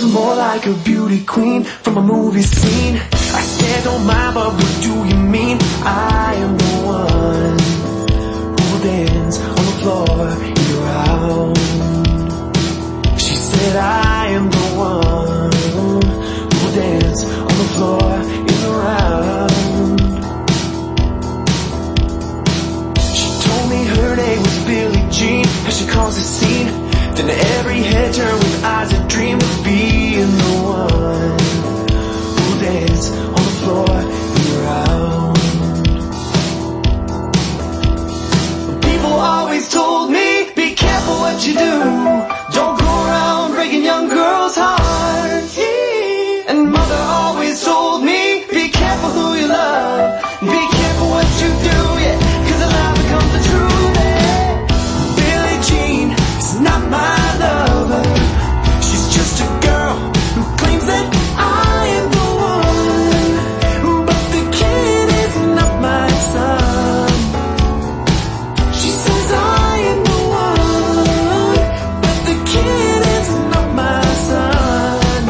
more like a beauty queen from a movie scene. I said, don't mind, but what do you mean? I am the one who will dance on the floor year round. She said, I am the one who will dance on the floor year round. She told me her name was Billie Jean, and she caused a scene. Then every head turned with eyes that dream of being the one who dance on the floor year round. People always told me, be careful what you do. Don't go around breaking young girls' hearts. And mother always told me, be careful who you love. Be careful what you do, yeah, 'cause a lie becomes the truth, yeah. Billie Jean is not my lover. She's just a girl who claims that I am the one. But the kid is not my son. She says I am the one, but the kid is not my son.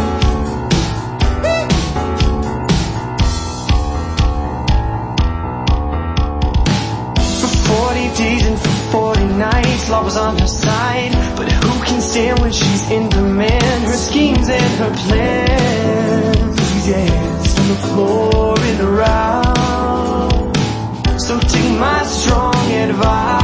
For 40 days and for 40 nights, love was on her side. But who can stand when she's in demand? Her schemes and her plans. We danced on the floor in a round. So take my strong advice.